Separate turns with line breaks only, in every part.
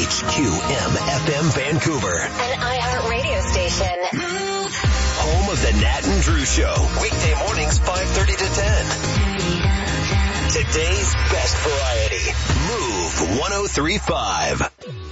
WHQM-FM Vancouver.
An iHeart radio station.
Home of the Nat and Drew Show. Weekday mornings 5:30 to 10. Today's best variety. Move 103.5.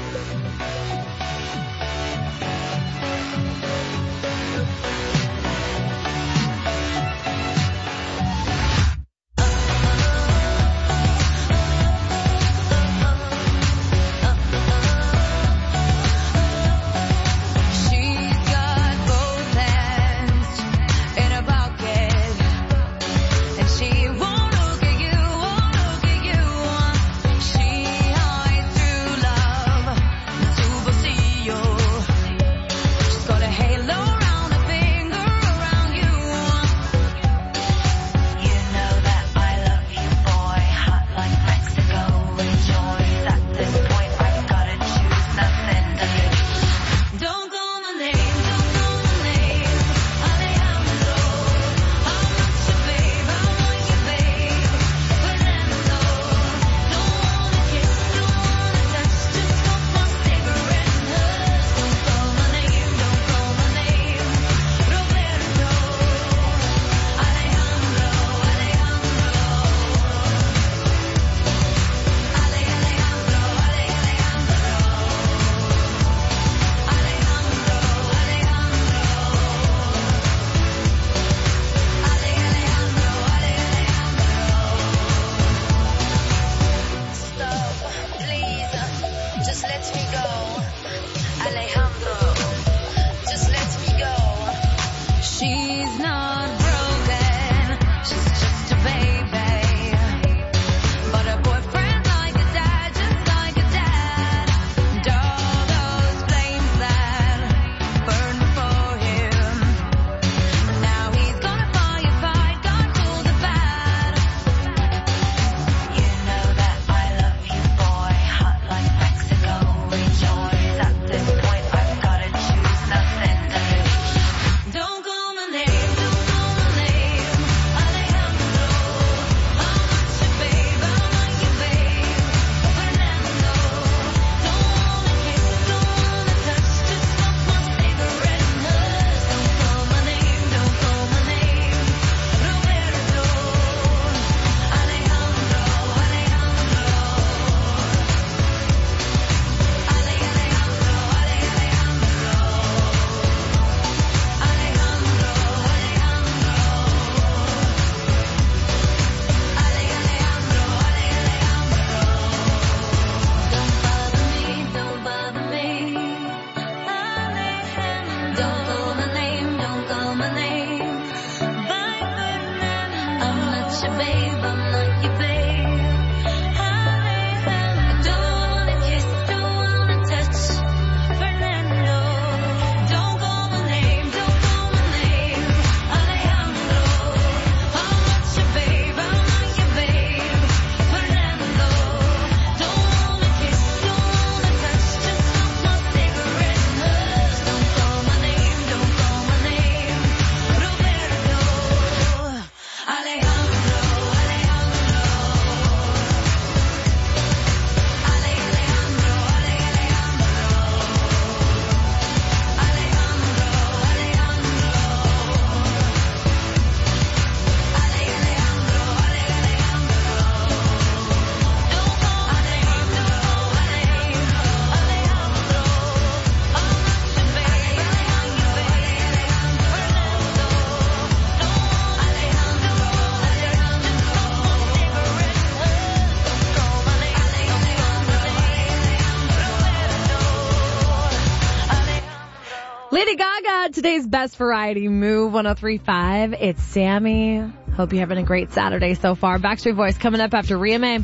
Lady Gaga, today's best variety, Move 103.5. It's Sammy. Hope you're having a great Saturday so far. Backstreet Boys coming up after Rhea May.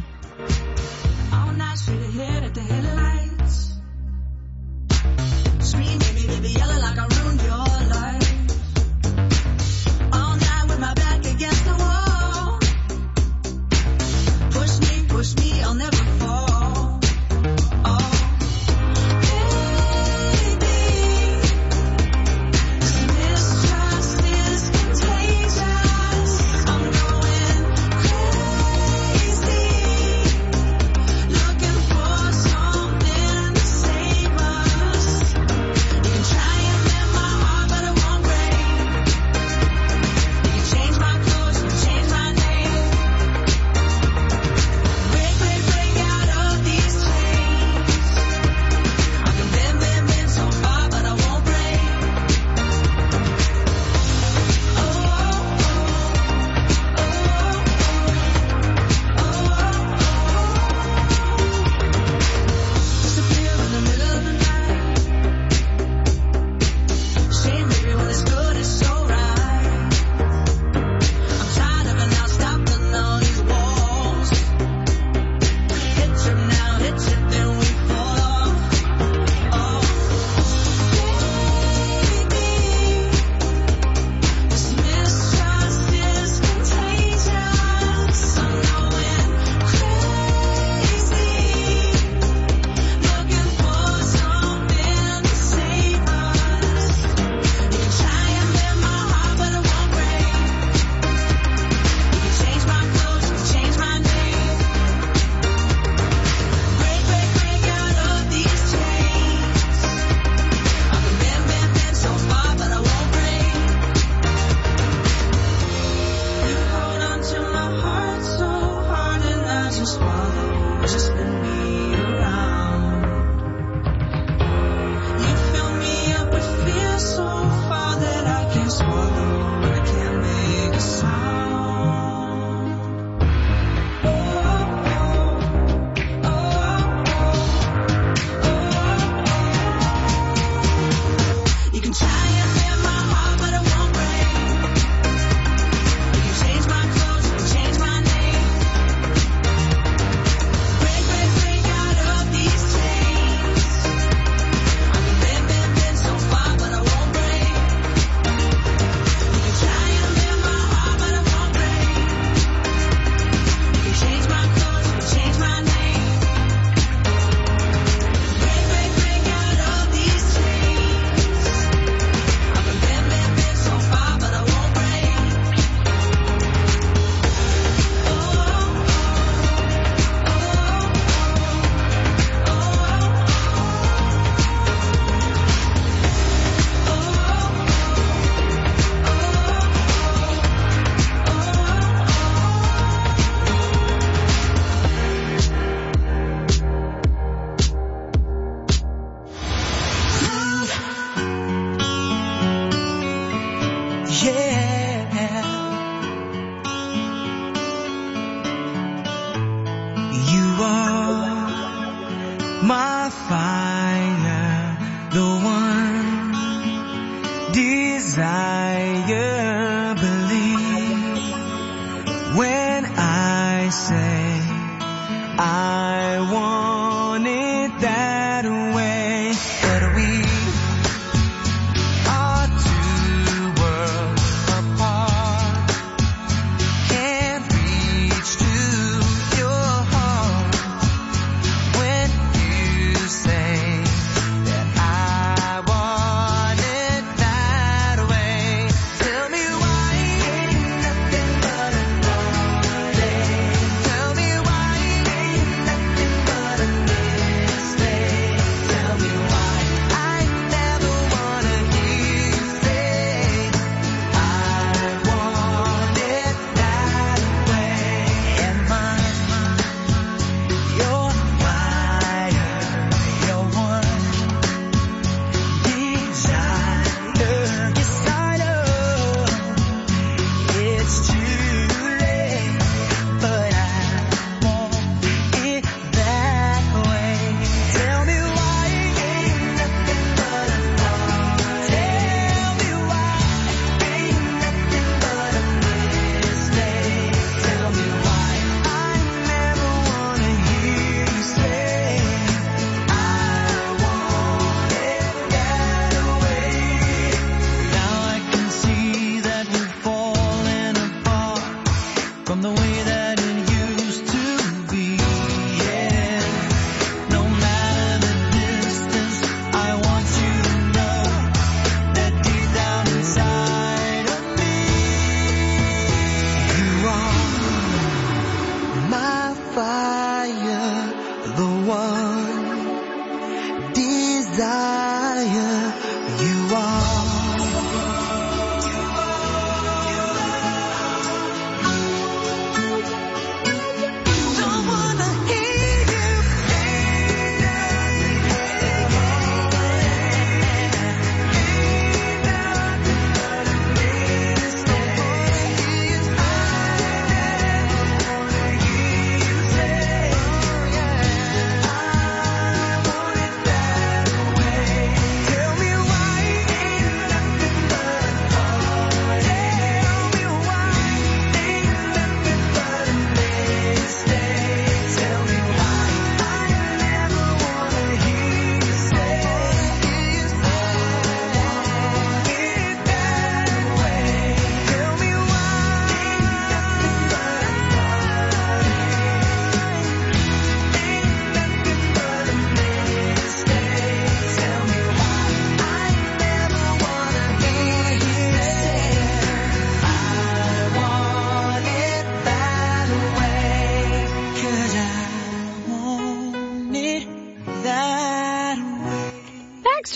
All night, straight ahead at the headlights. Scream, baby, baby, yelling like I ruined your life. All night with my back against the wall. Push me, I'll never fall. Oh. Contagious. I'm going crazy.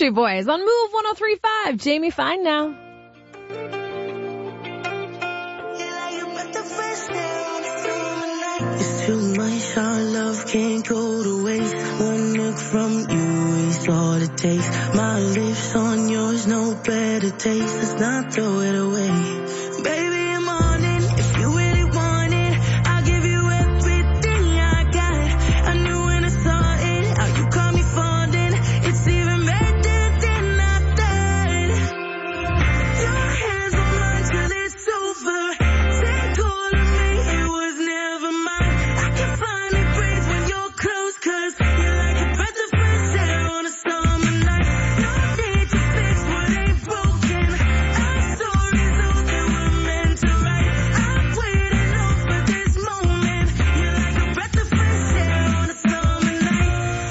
Backstreet Boys on Move 103.5. Jamie Fine now.
It's too much, our love can't go to waste. One look from you is all it takes. My lips on yours, no better taste. Let's not throw it away. Baby, I'm on it. If you really want it, I'll give you everything I got. I knew when I saw it, how you caught me falling. It's even better than I thought. Your hands on mine till it's over. Take all of me, it was never mine. I can finally breathe when you're close, 'cause you're like a breath of fresh air on a summer night. No need to fix what ain't broken. Our stories all that we're meant to write. I've waited all for this moment. You're like a breath of fresh air on a summer night.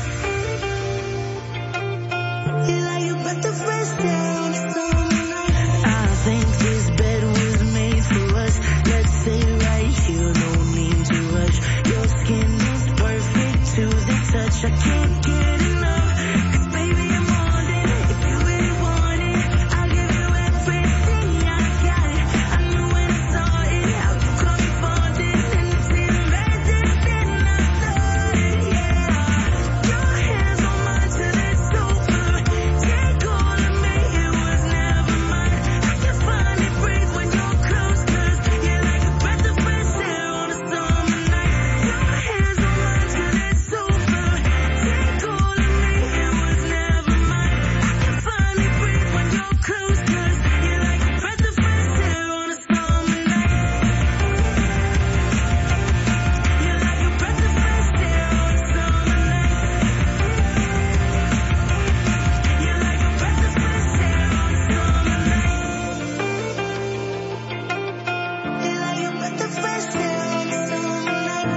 You're like a breath of fresh air on a summer night. I think this bed was made for us. Let's stay right here, no need to rush. Your skin is perfect to the touch. I can't get enough, 'cause baby I'm on it. If you really want it, I'll give you everything I got. I knew when I saw it, how you caught me falling, and it's even better than I thought. Yeah, your hands on mine till it's over. Take all of me, it was never mine. I can finally breathe when you're close, 'cause you're like a breath of fresh air on a summer night. Your hands on mine till it's over. Take all of me, it was never mine. I can finally breathe when you're close, 'cause you're like a breath of fresh air on a summer night. You're like a breath of fresh air on a summer night. You're like a breath of fresh air on a summer night. You're like a breath of fresh air on a summer night.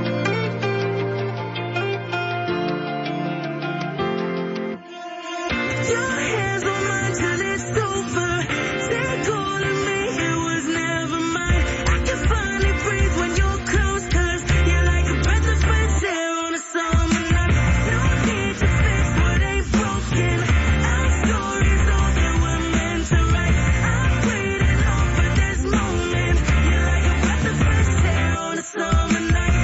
Your hands on mine till it's over. Take all of me, it was never mine. I can finally breathe when you're close, 'cause you're like a breath of fresh air on a summer night. No need to fix what ain't broken. Our stories all that we're meant to write. I've waited all for this moment. You're like a breath of fresh air on a summer night.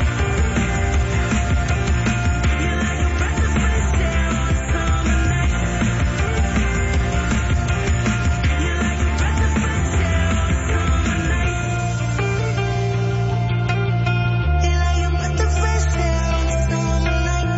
You're like a breath of fresh air on a summer night. You're like a breath of fresh air on a summer night. You're like a breath of fresh air on a summer night.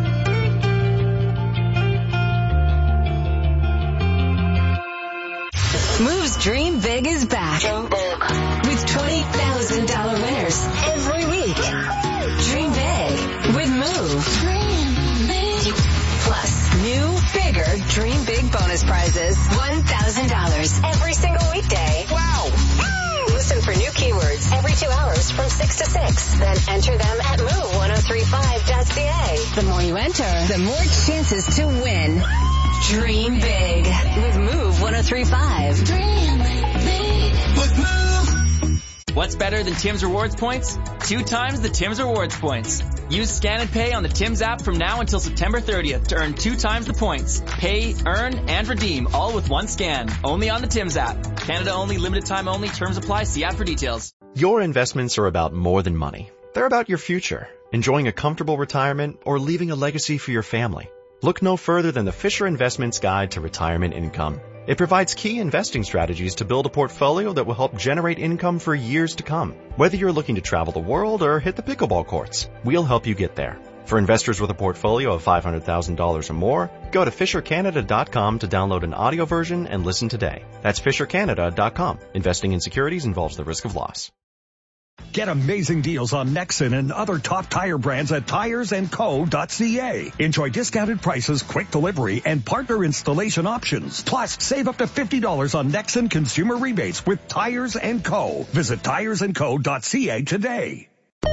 Move's Dream Big is back with $20,000 winners every week. Dream big with Move. Plus, new, bigger Dream Big bonus prizes. $1,000 every single weekday. Wow. Listen for new keywords every 2 hours from 6 to 6. Then enter them at move1035.ca. The more you enter, the more chances to win. Dream big with Move 103.5. Dream big with Move.
What's better than Tim's Rewards points? 2 times the Tim's Rewards points. Use Scan and Pay on the Tim's app from now until September 30th to earn 2 times the points. Pay, earn, and redeem all with one scan. Only on the Tim's app. Canada only, limited time only. Terms apply. See app for details.
Your investments are about more than money. They're about your future, enjoying a comfortable retirement or leaving a legacy for your family. Look no further than the Fisher Investments Guide to Retirement Income. It provides key investing strategies to build a portfolio that will help generate income for years to come. Whether you're looking to travel the world or hit the pickleball courts, we'll help you get there. For investors with a portfolio of $500,000 or more, go to FisherCanada.com to download an audio version and listen today. That's FisherCanada.com. Investing in securities involves the risk of loss.
Get amazing deals on Nexen and other top tire brands at tiresandco.ca. Enjoy discounted prices, quick delivery, and partner installation options. Plus, save up to $50 on Nexen consumer rebates with Tires & Co. Visit tiresandco.ca today.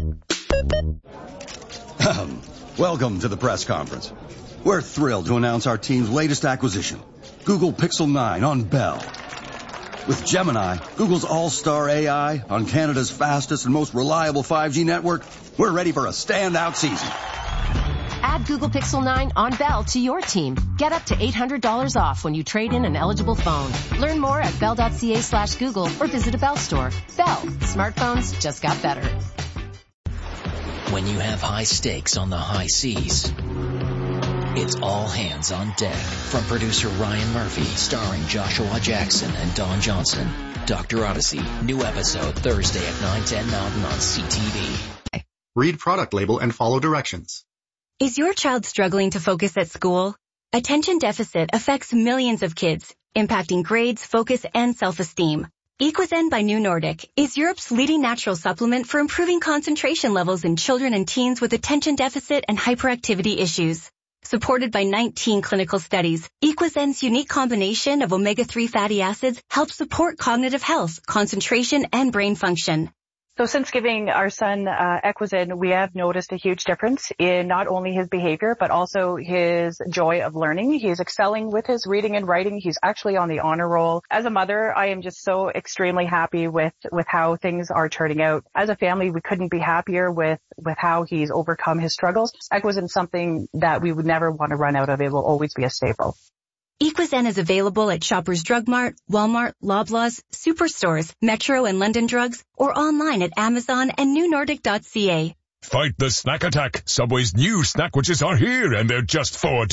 Welcome to the press conference. We're thrilled to announce our team's latest acquisition, Google Pixel 9 on Bell. With Gemini, Google's all-star AI, on Canada's fastest and most reliable 5G network, we're ready for a standout season.
Add Google Pixel 9 on Bell to your team. Get up to $800 off when you trade in an eligible phone. Learn more at bell.ca/Google or visit a Bell store. Bell. Smartphones just got better.
When you have high stakes on the high seas, it's all hands on deck. From producer Ryan Murphy, starring Joshua Jackson and Don Johnson. Dr. Odyssey, new episode Thursday at 9:10 Mountain on CTV.
Read product label and follow directions.
Is your child struggling to focus at school? Attention deficit affects millions of kids, impacting grades, focus, and self-esteem. Equizen by New Nordic is Europe's leading natural supplement for improving concentration levels in children and teens with attention deficit and hyperactivity issues. Supported by 19 clinical studies, Equizen's unique combination of omega-3 fatty acids helps support cognitive health, concentration, and brain function.
So since giving our son Equizen, we have noticed a huge difference in not only his behavior, but also his joy of learning. He's excelling with his reading and writing. He's actually on the honor roll. As a mother, I am just so extremely happy with how things are turning out. As a family, we couldn't be happier with how he's overcome his struggles. Equizen is something that we would never want to run out of. It will always be a staple.
Equizen is available at Shoppers Drug Mart, Walmart, Loblaws, Superstores, Metro and London Drugs, or online at Amazon and newnordic.ca.
Fight the snack attack. Subway's new snackwitches are here, and they're just $4.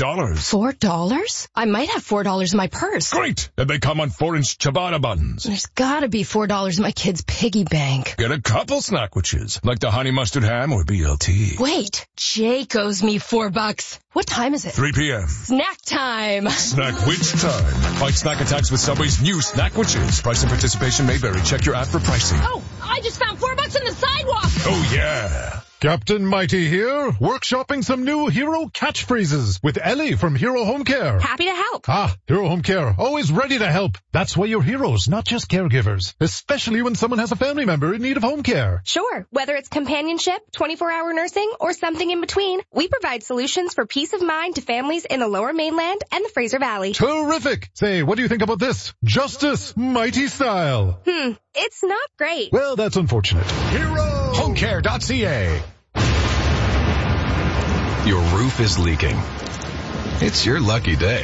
$4? I might have $4 in my purse.
Great! And they come on 4-inch ciabatta buns.
There's gotta be $4 in my kid's piggy bank.
Get a couple snackwitches, like the honey mustard ham or BLT.
Wait, Jake owes me $4. What time is it?
3 p.m.
Snack time.
Snackwitch time. Fight snack attacks with Subway's new snackwitches. Price and participation may vary. Check your app for pricing.
Oh, I just found $4 in the sidewalk.
Oh, yeah.
Captain Mighty here, workshopping some new hero catchphrases with Ellie from Hero Home Care.
Happy to help.
Hero Home Care, always ready to help. That's why you're heroes, not just caregivers, especially when someone has a family member in need of home care.
Sure, whether it's companionship, 24-hour nursing, or something in between, we provide solutions for peace of mind to families in the Lower Mainland and the Fraser Valley.
Terrific! Say, what do you think about this? Justice, Mighty style.
It's not great.
Well, that's unfortunate.
HeroHomeCare.ca. Your roof is leaking. It's your lucky day.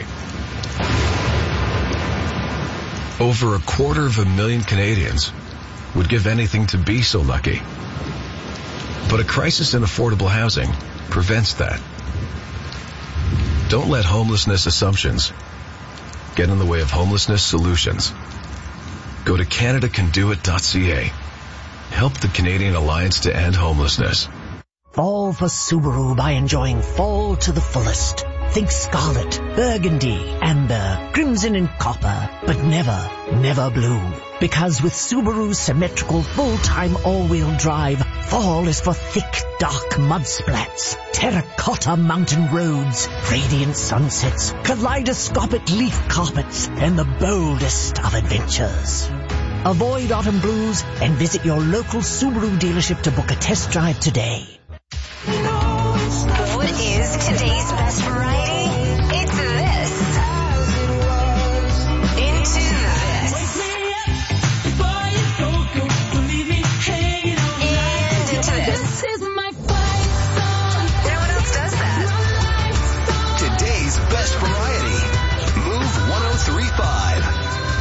Over 250,000 Canadians would give anything to be so lucky. But a crisis in affordable housing prevents that. Don't let homelessness assumptions get in the way of homelessness solutions. Go to CanadaCanDoIt.ca. Help the Canadian Alliance to End Homelessness.
Fall for Subaru by enjoying fall to the fullest. Think scarlet, burgundy, amber, crimson and copper, but never blue. Because with Subaru's symmetrical full-time all-wheel drive, fall is for thick, dark mud splats, terracotta mountain roads, radiant sunsets, kaleidoscopic leaf carpets, and the boldest of adventures. Avoid autumn blues and visit your local Subaru dealership to book a test drive today.
What is today's best variety? It's this. Into this. And into this. No one else does that.
Today's best variety. Move 1035.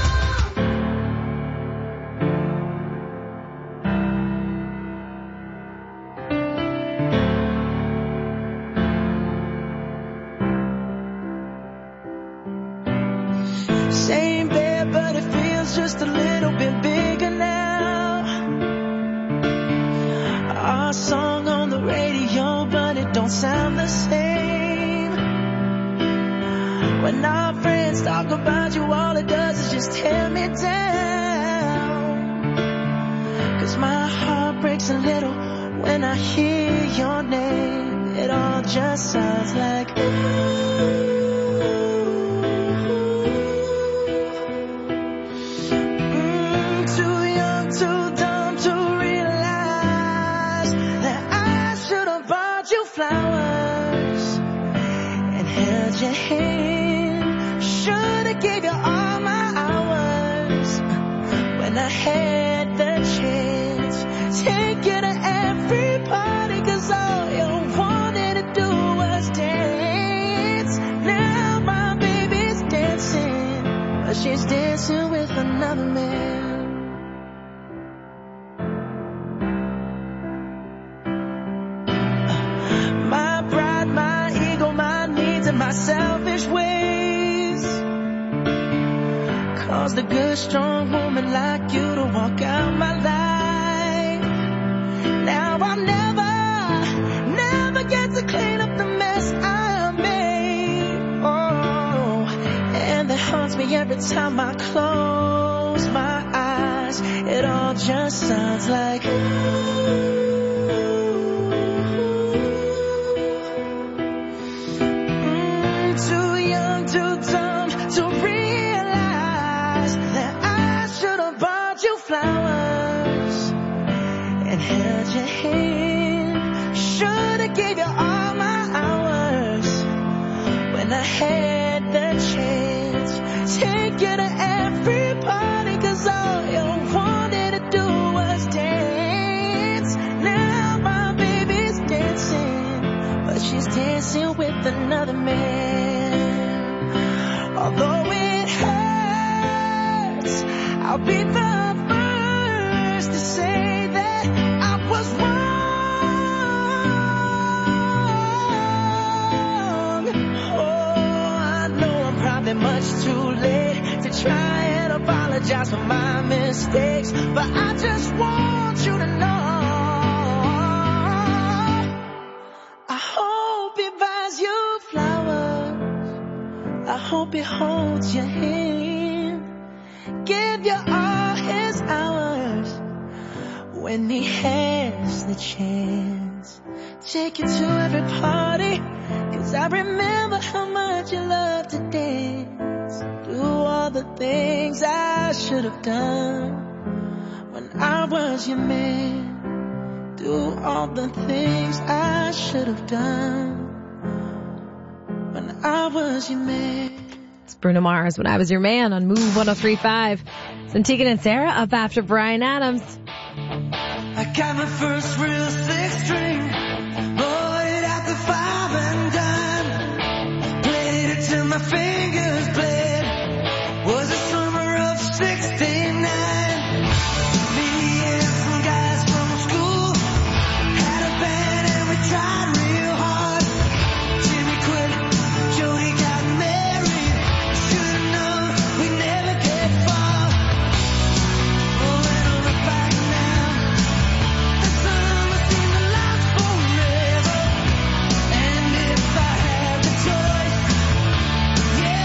Same bed, but it feels just a little bit bigger now. Our song on the radio, but it don't sound the same. When our friends talk about you, all it does is just tear me down. 'Cause my heart breaks a little when I hear your name. It all just sounds like ooh. Flowers and held your hand. Should've gave you all my hours when I had the chance. Take you to every party, 'cause all you wanted to do was dance. the good, strong woman like you to walk out my life. Now I'll never get to clean up the mess I made. Oh, and that haunts me every time I close my eyes. It all just sounds like too young, too dumb to realize that I should have bought you flowers and held your hand. Should have gave you all my hours when I had the chance. Take you to every party, 'cause all you wanted to do was dance. Now my baby's dancing, but she's dancing with another man. Although it hurts, I'll be the first to say that I was wrong. Oh, I know I'm probably much too late to try and apologize for my mistakes, but I just want you to know I hope he buys you flowers. I hope he holds your hand, give you all his hours when he has the chance. Take you to every party, 'cause I remember how much you loved to dance. Do all the things I should have done when I was your man. Do all the things I should have done when I was your man.
It's Bruno Mars, When I Was Your Man, on Move 103.5. It's Tegan and Sarah up after Bryan Adams.
I got my first real six string, bought it at the 5 and dime, played it till my fingers bled. Was the summer of '69. Me and some guys from school had a band and we tried real hard. Jimmy quit, Jody got married. Should've known we never get far. Oh, when I look back now, the summer seemed to last forever. And if I had the choice, yeah,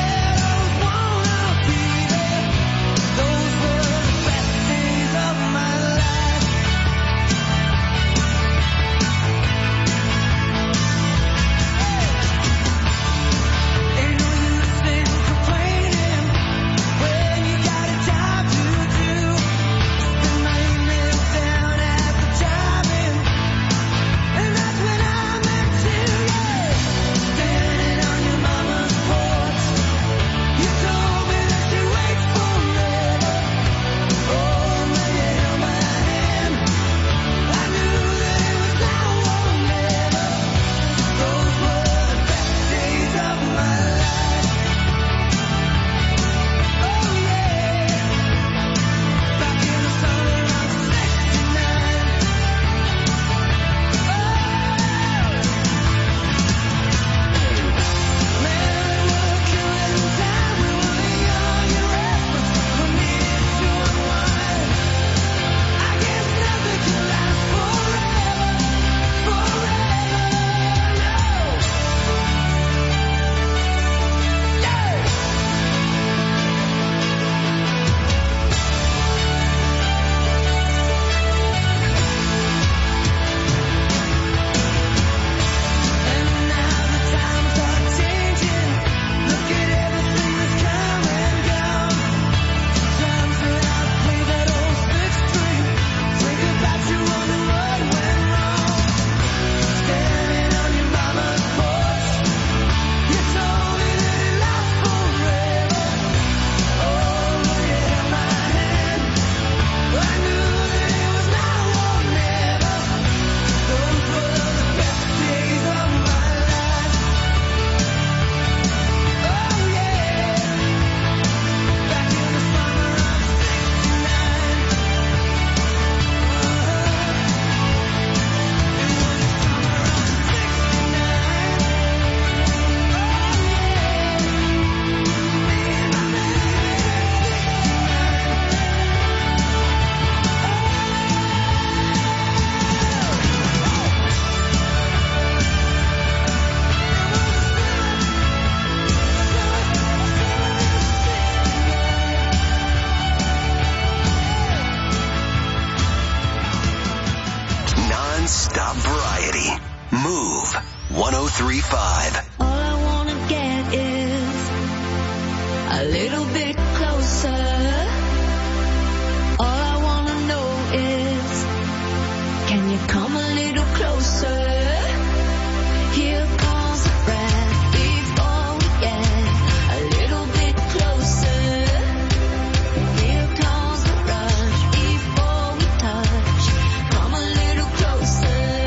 Non-stop variety. Move 103.5.
All I wanna get is a little bit closer. All I wanna know is, can you come a little closer? Here comes the breath before we get a little bit closer. Here comes the rush before we touch. Come a little closer.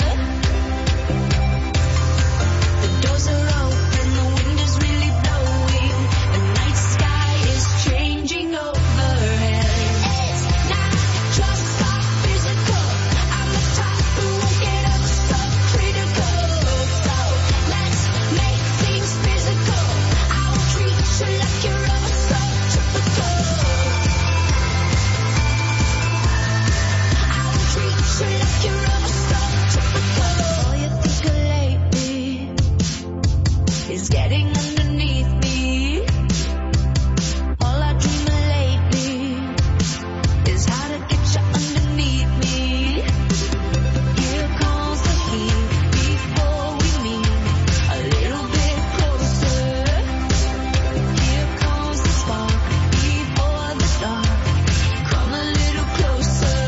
The doors are open, the wind is really blowing. The night sky is changing overhead. It's not just so physical. I'm the type who won't get up so critical. So let's make things physical. I will treat you like you're ever so typical. I will treat you like you're ever so typical. All you think of lately is getting underneath me. All I dream of lately is how to get you underneath me. Here comes the heat before we meet a little bit closer. Here comes the spark before the dark. Come a little closer.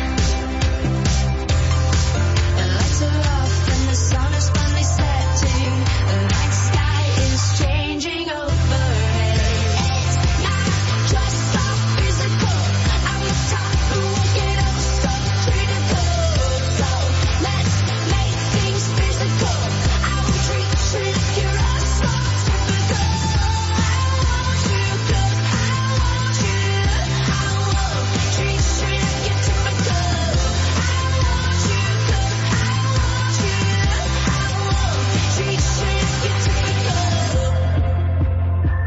The lights are off and the sun is finally setting. The night sky is changing overhead. It's not just so physical. I'm the type who won't get up so critical. So let's make things physical. I will treat you like you're all so typical. I want you, 'cause I want you. I will treat you like you're typical. I want you, 'cause I want you. I will treat you like you're typical.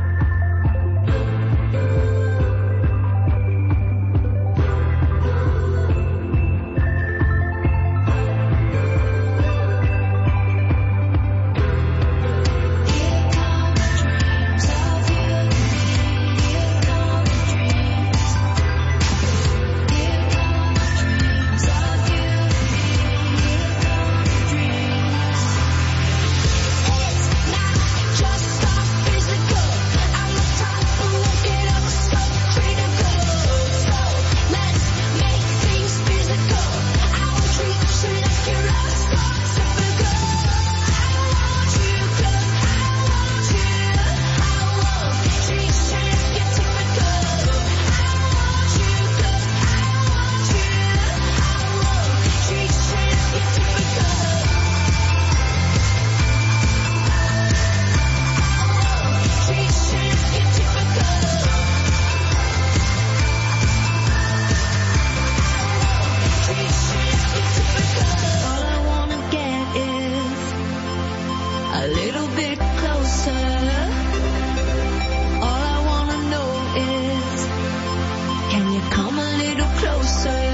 All I wanna get is a little bit closer. All I wanna know is, can you come a little closer?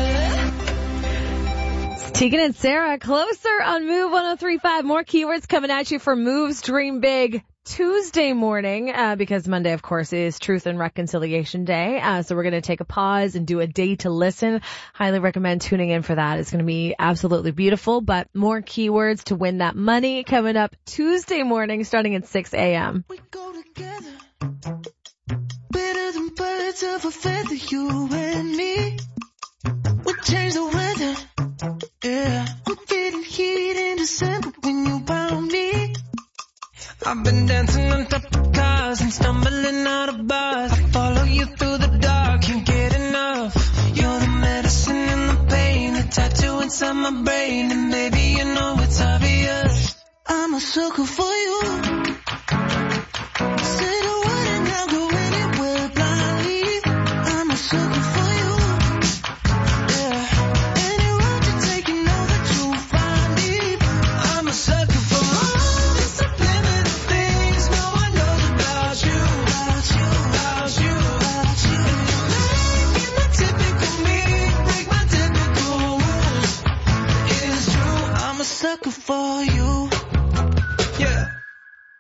Tegan and Sarah, Closer on Move 103.5. More keywords coming at you for Move's Dream Big Tuesday morning, because Monday, of course, is Truth and Reconciliation Day. So we're going to take a pause and do a day to listen. Highly recommend tuning in for that. It's going to be absolutely beautiful, but more keywords to win that money coming up Tuesday morning starting at 6 a.m.
Better than birds of a feather, you and me. We change the weather. Yeah, I'm feeling heat in December when you found me. I've been dancing on top of cars and stumbling out of bars. I follow you through the dark, can't get enough. You're the medicine and the pain, the tattoo inside my brain, and baby, you know it's obvious. I'm a sucker for you. Say the word and I'll go anywhere blindly. I'm a sucker for you. Yeah, any road you take, you know that you'll find me. I'm a sucker for all the subliminal things no one knows about you. About you. Make my typical me, break my typical rules. It's true, I'm a sucker for you. Yeah.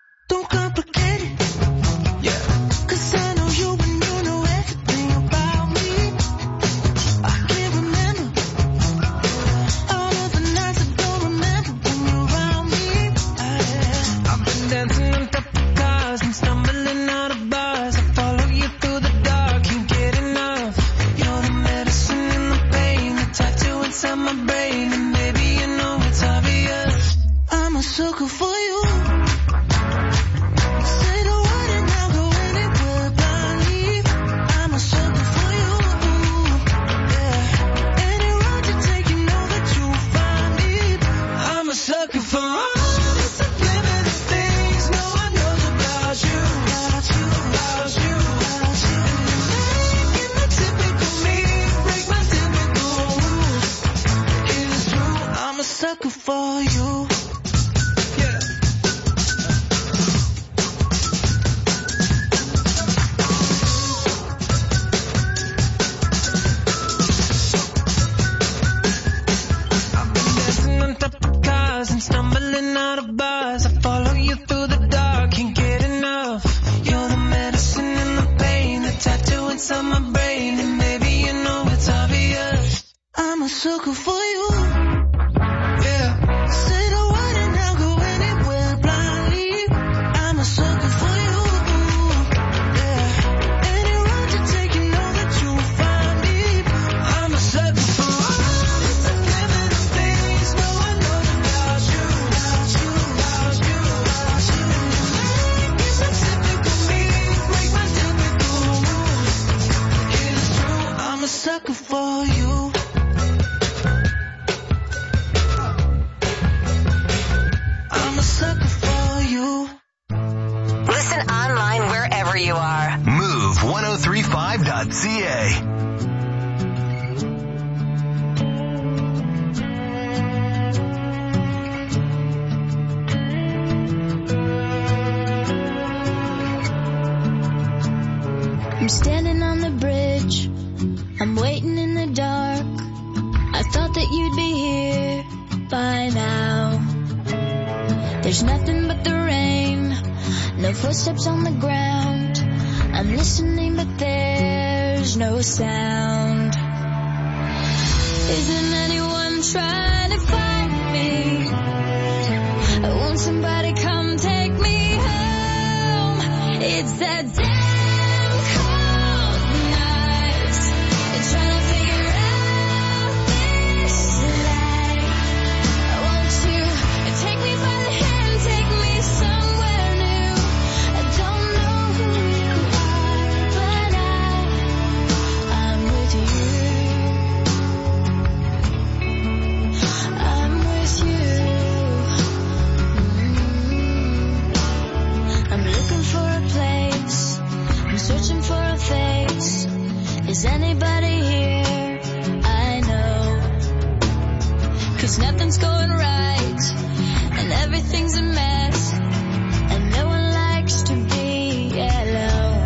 sucker for you. And stumbling out of bars, I follow you through the dark, can't get enough. You're the medicine and the pain, the tattoo inside my brain, and maybe you know it's obvious. I'm a sucker for you. Yeah. Say the word and I'll go anywhere blindly. I'm a sucker for you. Yeah. Any road you take, you know that you'll find me. I'm a sucker for all the subliminal things no one knows about you. I'm a sucker for you. I'm a sucker for you.
Listen online wherever you are.
Move1035.ca.
I'm standing on the bridge, I'm waiting in the dark. I thought that you'd be here by now. There's nothing but the rain, no footsteps on the ground. I'm listening but there's no sound. Isn't anyone trying to find me? Won't somebody come take me home? It's that damn cold nights, trying to figure out this life. Won't you take me by the hand, take me somewhere new? I don't know who you are, but I'm with you. I'm with you. I'm looking for a place, I'm searching for a face. Is anybody here? I know. 'Cause nothing's going right, and everything's a mess, and no one likes to be alone.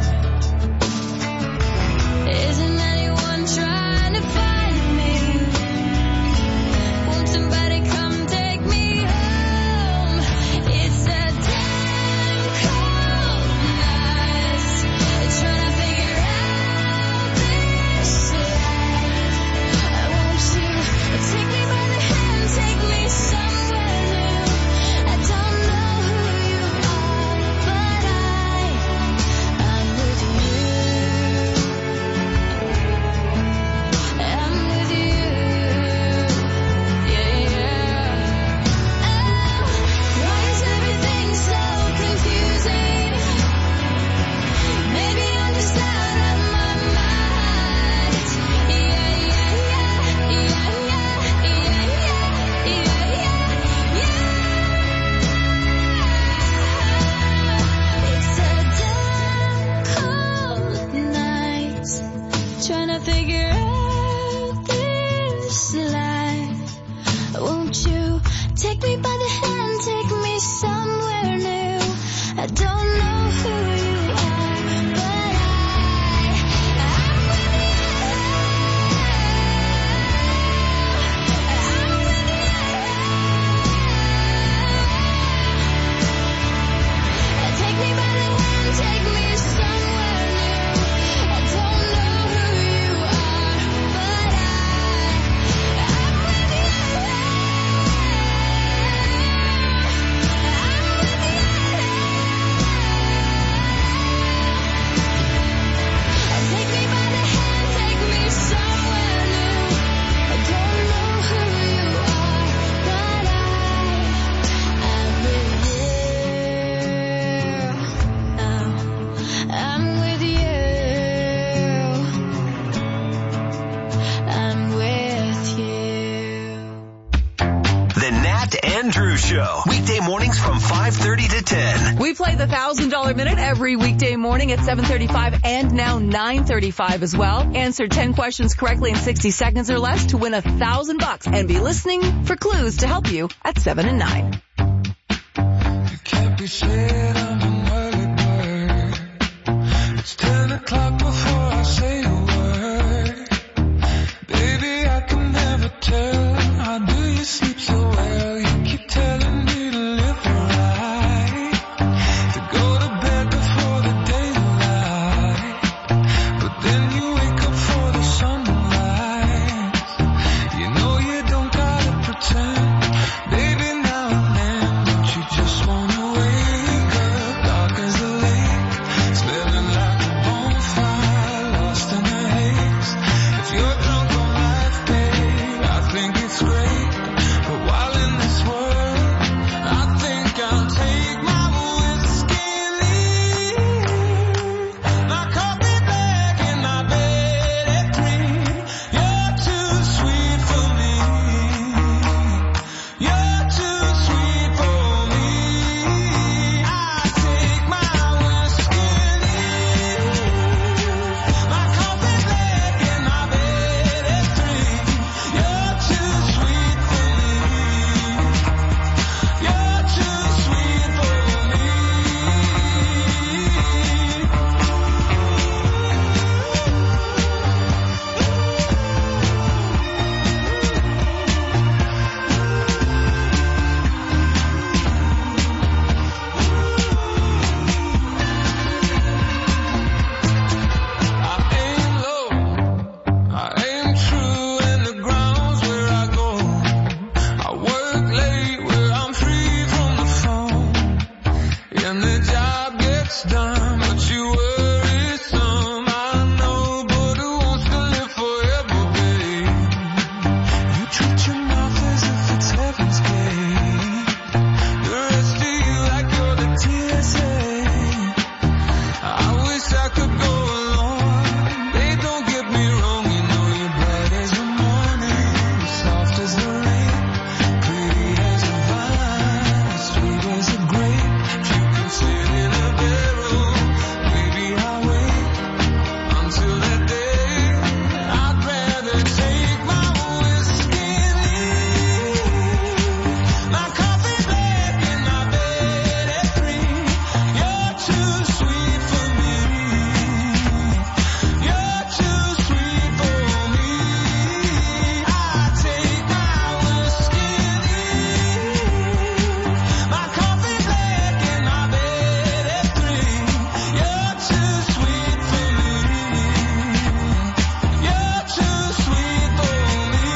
Isn't anyone trying to find me? Won't somebody come take me home? It's a damn cold night, trying to figure out this life. Won't you take me by the hand, take me
Show. Weekday mornings from 5:30 to 10.
We play the $1,000 Minute every weekday morning at 7:35 and now 9:35 as well. Answer 10 questions correctly in 60 seconds or less to win $1,000 and be listening for clues to help you at 7 and 9.
You can't be scared of an early bird. It's 10 o'clock before I say a word. Baby, I can never tell. How do you sleep so well? You keep telling me to live right, to go to bed before the daylight, but then you wake up for the sunrise. You know you don't gotta pretend, baby, now and then. Don't you just wanna wake up dark as the lake, smelling like a bonfire, lost in the haze. If you're drunk on life, babe, I think it's great. But while in this world, I think I'll take my whiskey and leave. My coffee bag in my bed at 3. You're too sweet for me. You're too sweet for me. I take my whiskey and leave. My coffee bag in my bed at 3. You're too sweet for me. You're too sweet for me. I aim low, I aim true, and the ground's where I go. I work late where I'm free from the phone, and the job gets done, but you worry some. I know, but who wants to live forever, babe? You treat your mouth as if it's heaven's gate. The rest of you like you're the TSA. I wish I could go along. They don't get me wrong, you know you're bright as the morning, soft as the rain, pretty as a vine, sweet as a grape. If you can sit in a barrel, baby, I'll wait until that day. I'd rather take my whiskey and leave. My coffee bag in my bed at 3. You're too sweet for me. You're too sweet for me. I take my whiskey and leave. My coffee bag in my bed at 3. You're too sweet for me. You're too sweet for me.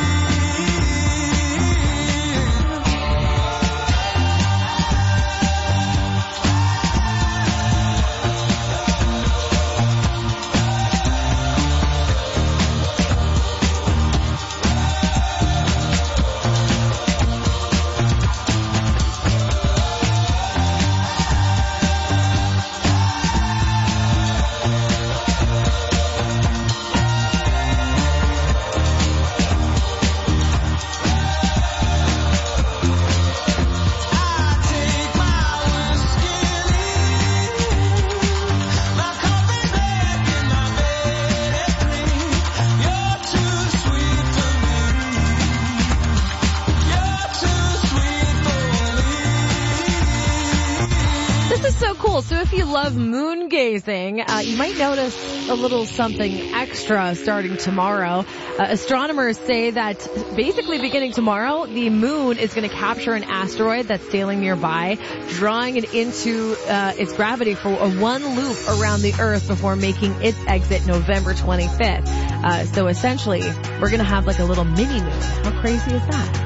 This is so cool. So if you love moon gazing, you might notice a little something extra starting tomorrow. Astronomers say that basically beginning tomorrow, the moon is going to capture an asteroid that's sailing nearby, drawing it into its gravity for a one loop around the Earth before making its exit November 25th. So essentially, we're going to have like a little mini moon. How crazy is that?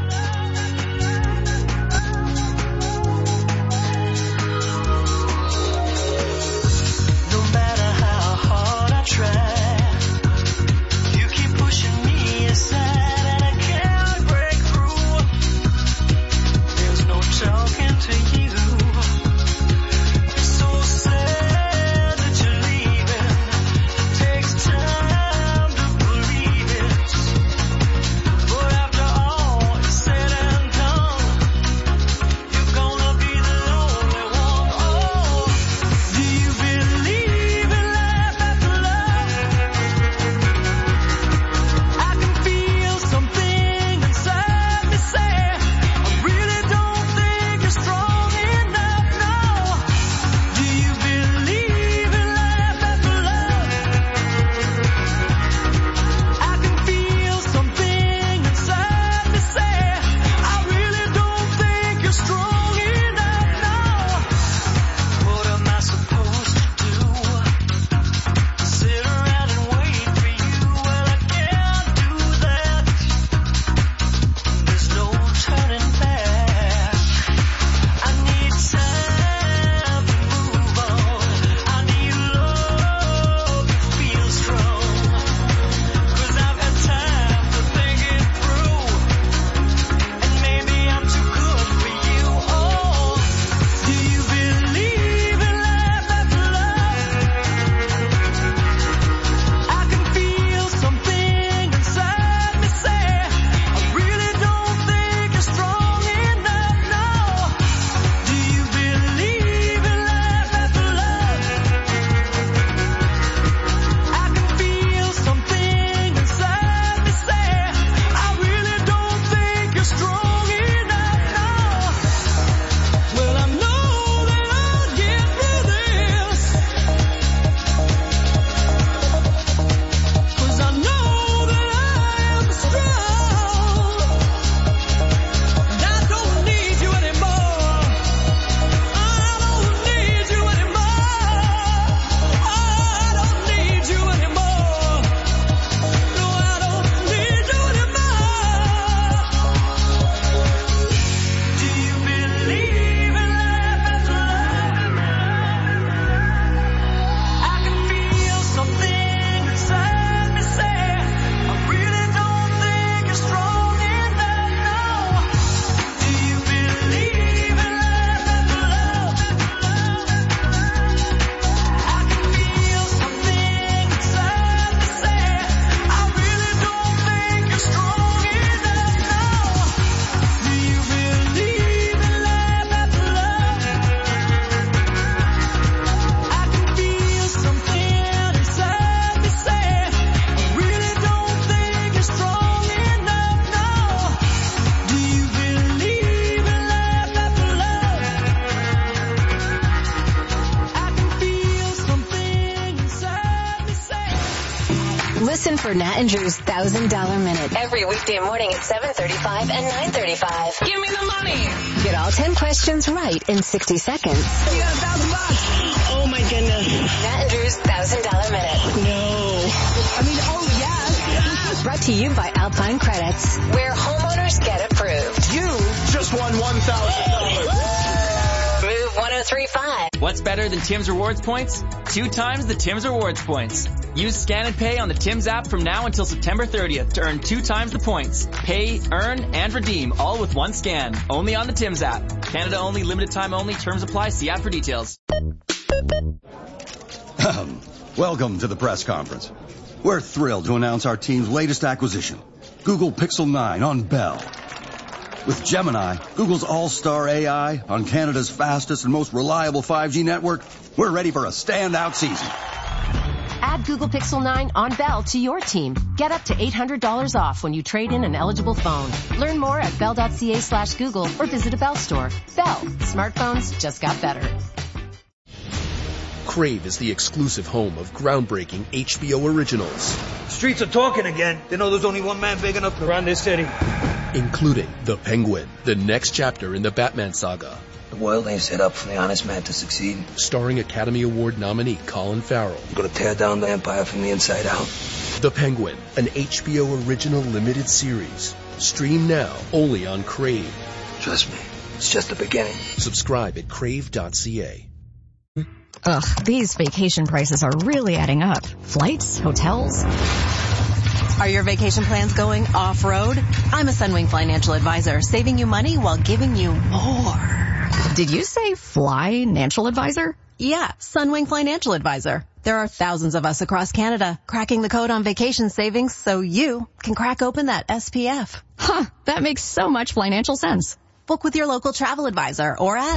No matter how hard I try, you keep pushing me aside and I can't break through. There's no talking to you. It's so sad that you're leaving. It takes time to believe it. But after all is
for Nat and Drew's $1,000 Minute. Every weekday morning at 7:35 and 9:35. Give me the money. Get all 10 questions right in 60 seconds.
You got $1,000. Oh my goodness.
Nat and Drew's $1,000 Minute.
No. Yes.
Brought to you by Alpine Credits, where homeowners get approved.
You just won $1,000.
Move 103.5.
What's better than Tim's Rewards points? 2 times the Tim's Rewards points. Use Scan and Pay on the Tim's app from now until September 30th to earn 2 times the points. Pay, earn, and redeem all with one scan. Only on the Tim's app. Canada only, limited time only. Terms apply. See app for details.
Welcome to the press conference. We're thrilled to announce our team's latest acquisition, Google Pixel 9 on Bell. With Gemini, Google's all-star AI on Canada's fastest and most reliable 5G network, we're ready for a standout season.
Add Google Pixel 9 on Bell to your team. Get up to $800 off when you trade in an eligible phone. Learn more at bell.ca/Google or visit a Bell store. Bell. Smartphones just got better.
Crave is the exclusive home of groundbreaking HBO originals.
Streets are talking again. They know there's only one man big enough to run this city.
Including The Penguin, the next chapter in the Batman saga.
The world ain't set up for the honest man to succeed.
Starring Academy Award nominee Colin Farrell.
I'm gonna tear down the empire from the inside out.
The Penguin, an HBO original limited series. Stream now, only on Crave.
Trust me, it's just the beginning.
Subscribe at crave.ca.
Ugh, these vacation prices are really adding up. Flights, hotels.
Are your vacation plans going off-road? I'm a Sunwing financial advisor, saving you money while giving you more.
Did you say financial advisor?
Yeah, Sunwing financial advisor. There are thousands of us across Canada cracking the code on vacation savings so you can crack open that SPF.
Huh, that makes so much financial sense.
Book with your local travel advisor or at...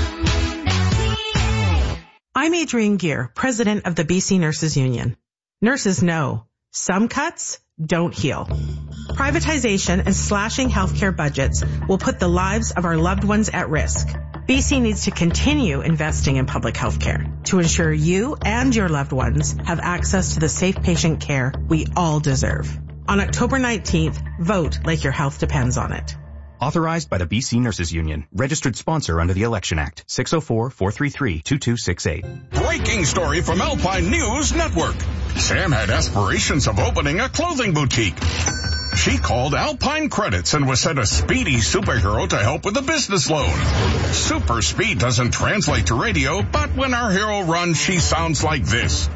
I'm Adrienne Gear, president of the BC Nurses Union. Nurses know some cuts don't heal. Privatization and slashing healthcare budgets will put the lives of our loved ones at risk. BC needs to continue investing in public healthcare to ensure you and your loved ones have access to the safe patient care we all deserve. On October 19th, vote like your health depends on it.
Authorized by the BC Nurses Union. Registered sponsor under the Election Act. 604-433-2268.
Breaking story from Alpine News Network. Sam had aspirations of opening a clothing boutique. She called Alpine Credits and was sent a speedy superhero to help with a business loan. Super speed doesn't translate to radio, but when our hero runs, she sounds like this.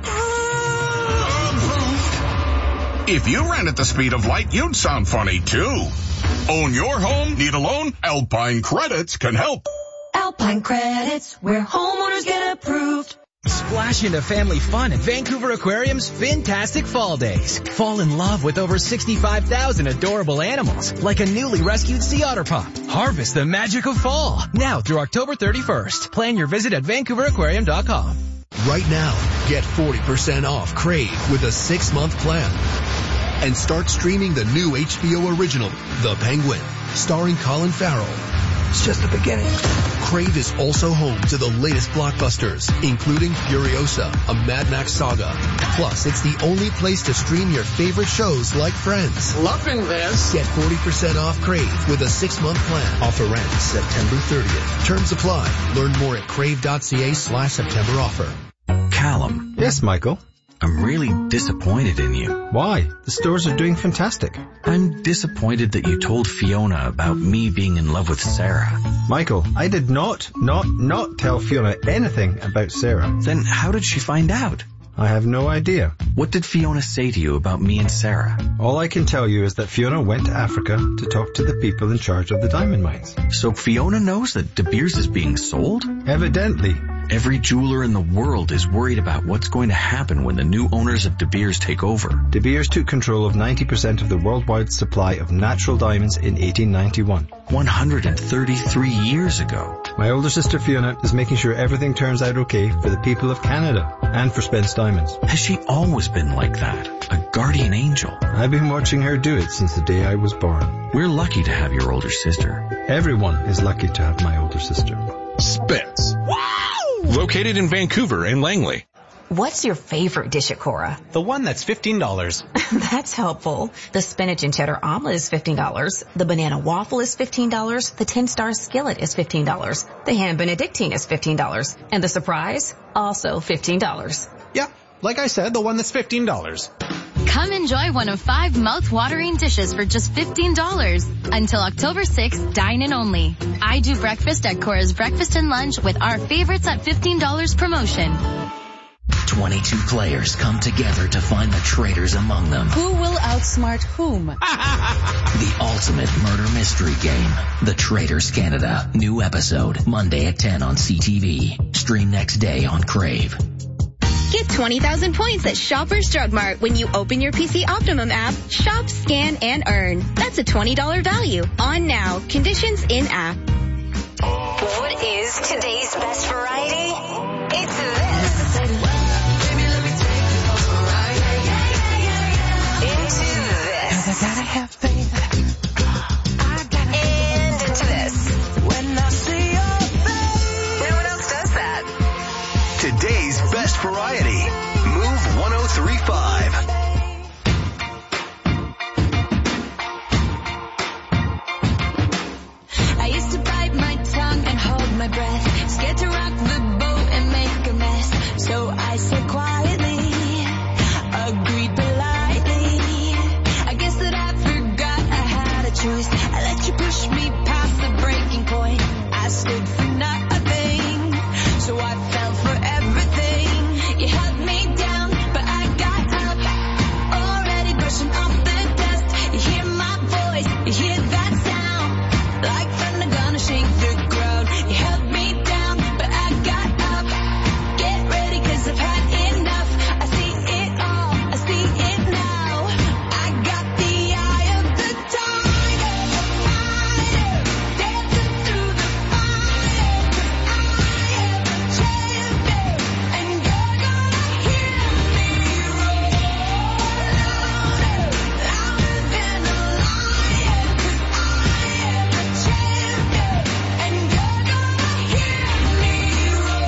If you ran at the speed of light, you'd sound funny too. Own your home? Need a loan? Alpine Credits can help.
Alpine Credits, where homeowners get approved.
Splash into family fun at Vancouver Aquarium's Fantastic Fall Days. Fall in love with over 65,000 adorable animals, like a newly rescued sea otter pup. Harvest the magic of fall, now through October 31st. Plan your visit at VancouverAquarium.com.
Right now, get 40% off Crave with a 6-month plan. And start streaming the new HBO original, The Penguin, starring Colin Farrell.
It's just the beginning.
Crave is also home to the latest blockbusters, including Furiosa, a Mad Max saga. Plus, it's the only place to stream your favorite shows like Friends.
Loving this.
Get 40% off Crave with a 6-month plan. Offer ends September 30th. Terms apply. Learn more at crave.ca/September offer.
Callum.
Yes, Michael.
I'm really disappointed in you.
Why? The stores are doing fantastic.
I'm disappointed that you told Fiona about me being in love with Sarah.
Michael, I did not tell Fiona anything about Sarah.
Then how did she find out?
I have no idea.
What did Fiona say to you about me and Sarah?
All I can tell you is that Fiona went to Africa to talk to the people in charge of the diamond mines.
So Fiona knows that De Beers is being sold?
Evidently.
Every jeweler in the world is worried about what's going to happen when the new owners of De Beers take over.
De Beers took control of 90% of the worldwide supply of natural diamonds in 1891.
133 years ago.
My older sister Fiona is making sure everything turns out okay for the people of Canada and for Spence Diamonds.
Has she always been like that? A guardian angel?
I've been watching her do it since the day I was born.
We're lucky to have your older sister.
Everyone is lucky to have my older sister.
Spence. Wow! Located in Vancouver and Langley.
What's your favorite dish at Cora?
The one that's $15.
That's helpful. The spinach and cheddar omelet is $15. The banana waffle is $15. The 10-star skillet is $15. The ham benedictine is $15. And the surprise? Also $15.
Yeah, like I said, the one that's $15.
Come enjoy one of 5 mouth-watering dishes for just $15. Until October 6th, dine in only. I Do Breakfast at Cora's Breakfast and Lunch with our favorites at $15 promotion.
22 players come together to find the traitors among them.
Who will outsmart whom?
The ultimate murder mystery game. The Traitors Canada. New episode, Monday at 10 on CTV. Stream next day on Crave.
Get 20,000 points at Shoppers Drug Mart when you open your PC Optimum app. Shop, scan, and earn. That's a $20 value. On now. Conditions in app.
What is today's best variety? It's this. Into this.
I gotta have faith.
And into this.
When I see your face.
No one else does that.
Today's best variety. Move 1035.
I used to bite my tongue and hold my breath, scared to rock the boat and make a mess. So I said quietly, agreed politely. I guess that I forgot I had a choice. I let you push me past the breaking point. I stood for nothing, so I fell for everything. You held me down, but I got up, already brushing off the dust. You hear my voice, you hear that sound, like thunder gonna shake the ground. You held me down, but I got up. Get ready, 'cause I've had enough. I see it all, I see it now. I got the eye of the tiger, dancing through the fire. 'Cause I am a champion, and you're gonna hear me roar louder, louder than a lion. 'Cause I am a champion, and you're gonna hear me roar.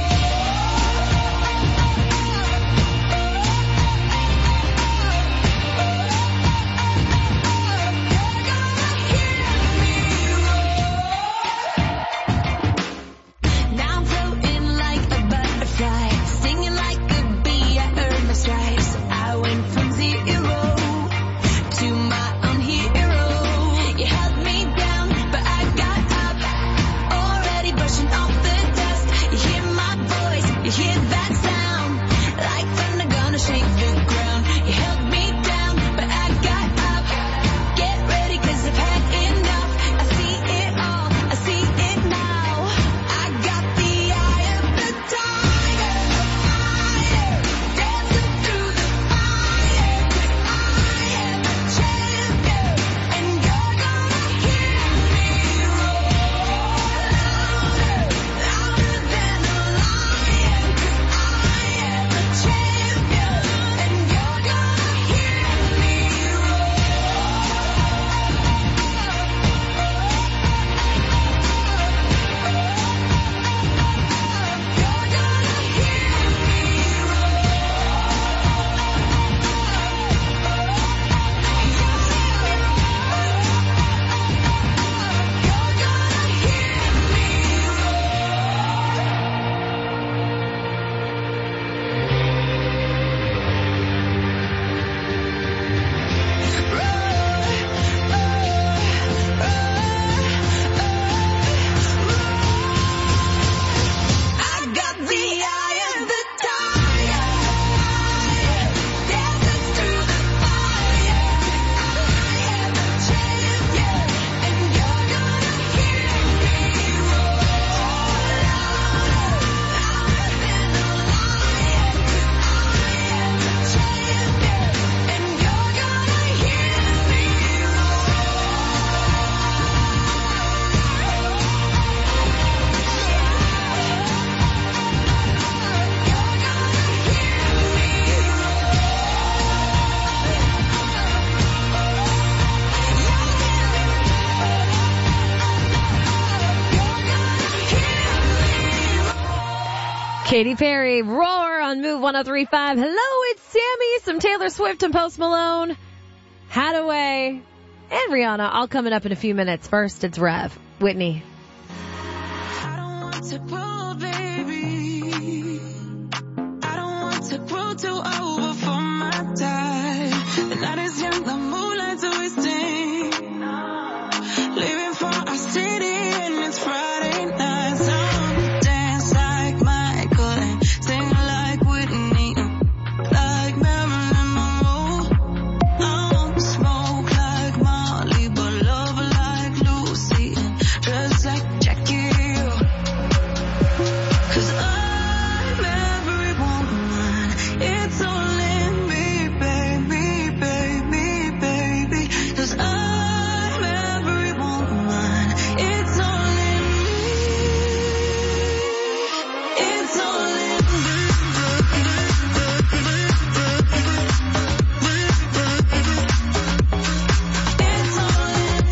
Now I'm floating like a butterfly, stinging like a bee. I earned my stripes. I went from 0 to my own hero. You held me down, but I got up, already brushing off the dust. You hear my voice, you hear that sound, like thunder gonna shake the ground. You held me down, but I got up. Get ready, 'cause I've had enough. I see it all, I see it now. I got the eye of the tiger, dancing through the fire. 'Cause I am a champion, and you're gonna hear me roar louder, louder than a lion. 'Cause I am a champion, and you're gonna hear me roar. I got the eye of the tiger, dancing through the fire. I am a champion, and you're gonna hear me roar louder, louder than a lion. 'Cause I am a champion, and you're gonna hear me
Katy Perry, Roar on Move 103.5. Hello, it's Sammy. Some Taylor Swift and Post Malone. Hadaway and Rihanna all coming up in a few minutes. First, it's Rev. Whitney.
I don't want to grow, baby. I don't want to grow too old for my time. The night is young, the moonlight's twisting. Living for our city and it's Friday night. So I'ma dance like Michael and sing like Whitney, like Marilyn Monroe. I wanna smoke like Molly, but love like Lucy, dress like Jackie. 'Cause I'm every woman, it's all in me, baby, baby, baby. 'Cause I'm every woman, it's all in me, it's all in me. It's all in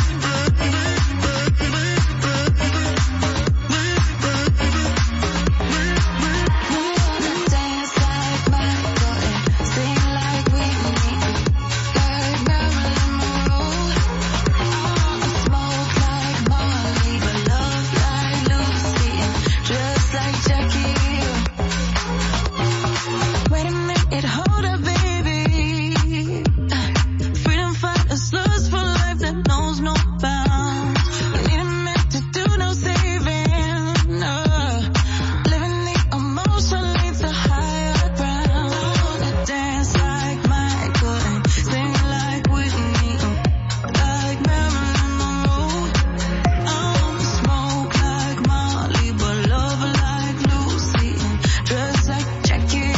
dance like Michael and sing like Whitney, like Marilyn Monroe. I wanna smoke like Molly, but love like Lucy and dress like Jackie. Wait a minute, hold up, baby. Freedom fighters lust for life that knows no bounds. You need a man to do no saving. Living the emotion leads to higher ground. I wanna dance like Michael and sing like Whitney, like Marilyn Monroe. I wanna smoke like Molly, but love like Lucy and dress like Jackie.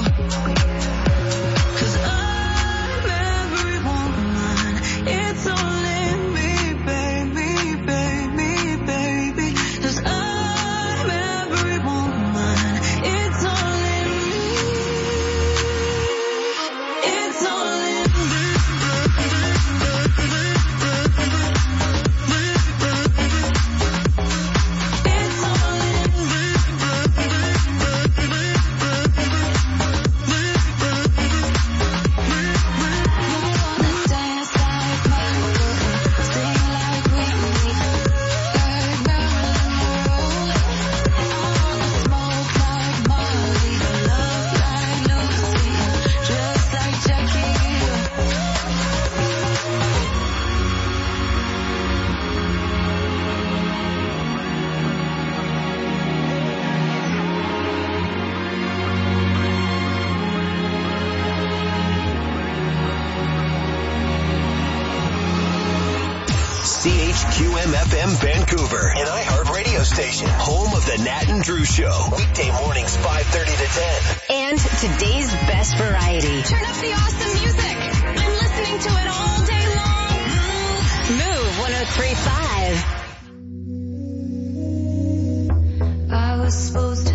'Cause I'm every woman, it's all in me, baby, baby, baby. 'Cause I'm every woman, it's all in me, it's all in me. It's all in dance like Michael and sing like Whitney, like Marilyn Monroe. I wanna smoke like Molly, but love like Lucy, dress like Jackie.
CHQM-FM Vancouver, an iHeart radio station, home of the Nat and Drew Show. Weekday mornings 5:30 to 10.
And today's best variety.
Turn up the awesome music. I'm listening to it all day long.
Move 103.5.
I was supposed to